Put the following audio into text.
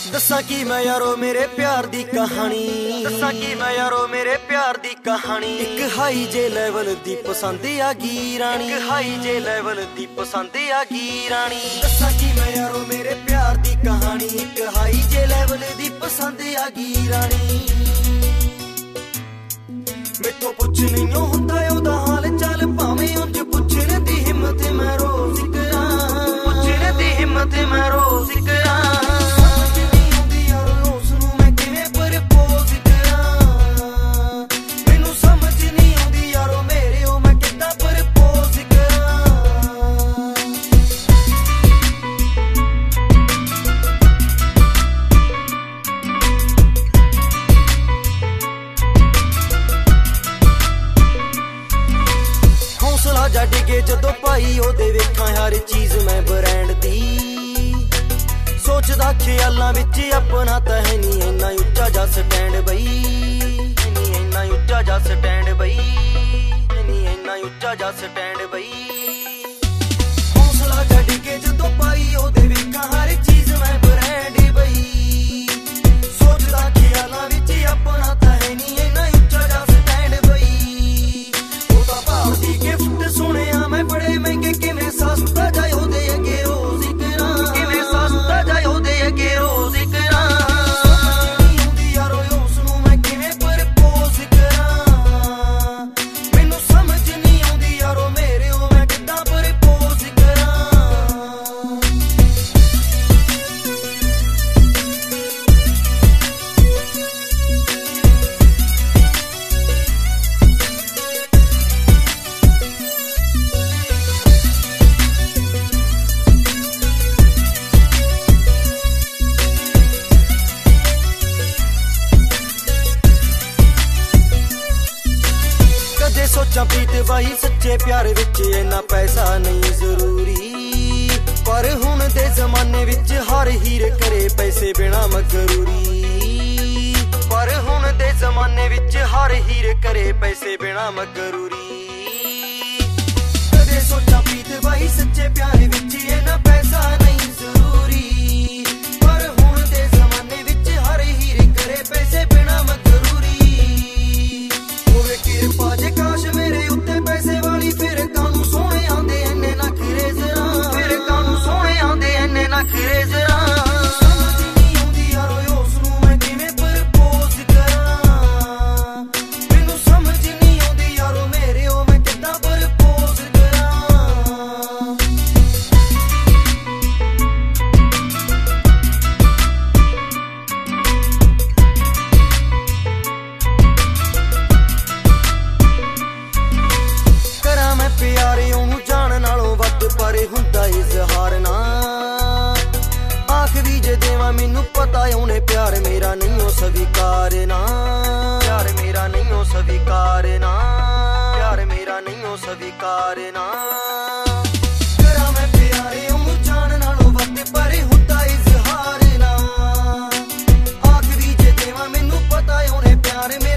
दसा की मैं यारो मेरे प्यार दी कहानी, दसा की मैं यारो मेरे प्यार दी कहानी। एक हाई जे लेवल दी पसंद आ गई रानी, एक हाई जे लेवल दी पसंद आ गई रानी। दसा की मैं यारो मेरे प्यार दी कहानी, एक हाई जे लेवल दी पसंद आ गई रानी। मेथों पुछ नहीं हुंदा ओदा हाल चाल, भावें उंज पुछण दी हिम्मत मैं रोज करां, पुछण दी हिम्मत मैं रोज करां। डिगे जदों पाई ओदे वेखां हर चीज मैं ब्रांड दी, सोचदा ख्यालां विच अपना तां है नी इन्ना उच्चा जा स्टैंड बई, नी इन्ना उच्चा जा स्टैंड बई, नी इन्ना उच्चा जा स्टैंड बई। हौसला जा डिगे जदों पाई ओदे वेखां हर चीज मैं ब्रांड बई, सोचदा ख्यालां विच अपना तां है नी इन्ना उच्चा जा स्टैंड बई। ओदा भाव दी गिफ्ट सुनिया मैं बड़े महंगे, किवें सस्ता जाए ओदे अगे रोज करां, किवें सस्ता जाए ओदे अगे रोज करां। यारो उसनूं मैं किवें प्रपोज करां, मैनूं समझ नहीं आउंदी यारो मेरे ओ मैं किद्दां प्रपोज करां। सोचा प्रीत बाई सच्चे प्यार विच इन्ना पैसा नहीं जरूरी, पर हुण दे जमाने विच हर हीर करे पैसे बिना मगरूरी, पर हुण दे जमाने विच हर हीर करे पैसे बिना मगरूरी। कदे सोचा प्रीत बाई सच्चे प्यार विच इन्ना पैसा नहीं जरूरी, पर हुण दे जमाने विच हर हीर करे पैसे बिना मगरूरी। होवे किरपा जे काश मेरे उत्ते पैसे वाली, फिर कानू सोहणे आंदे इन्ने नखरे जरा, फिर कानू सोहणे आंदे इन्ने नखरे जरा। समझ नहीं आउंदी यारो उसनूं मैं किवें प्रपोज करां, मैनूं समझ नहीं आउंदी यारो मेरे ओ मैं किद्दां प्रपोज करां। प्यारे ओनू जान नालों वध पर हुंदा इजहार ना, आखरी जे देवां मैनू पता ओने प्यार मेरा नहीं हो स्वीकार ना, प्यार मेरा नहीं हो स्वीकार ना, प्यार मेरा नहीं हो स्वीकार ना। करा मैं प्यारे ओनू जान नालों वध पर हुंदा इजहार ना, आखरी जे देवां मैनू पता ओने प्यार